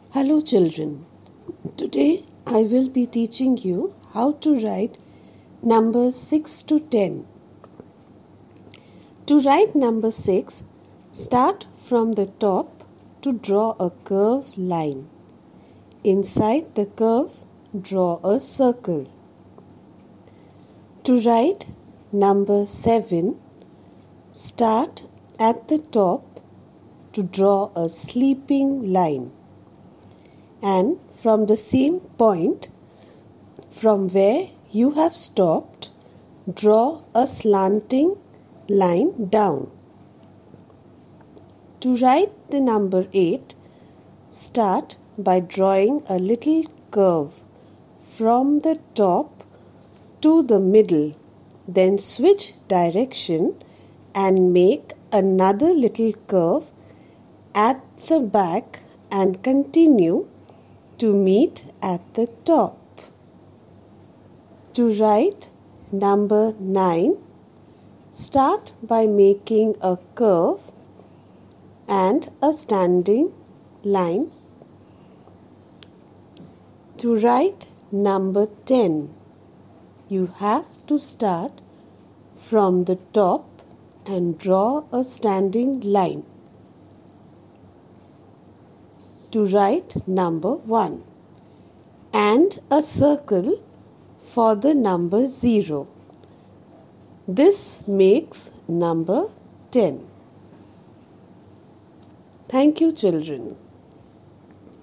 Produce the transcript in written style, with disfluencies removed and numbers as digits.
Hello children, today I will be teaching you how to write numbers 6 to 10. To write number 6, start from the top to draw a curved line. Inside the curve, draw a circle. To write number 7, start at the top to draw a sleeping line. And from the same point from where you have stopped, draw a slanting line down. To write the number 8, start by drawing a little curve from the top to the middle, then switch direction and make another little curve at the back and continue to meet at the top. To write number 9, start by making a curve and a standing line. To write number 10, you have to start from the top and draw a standing line. To write number 1 and a circle for the number 0. This makes number 10. Thank you, children.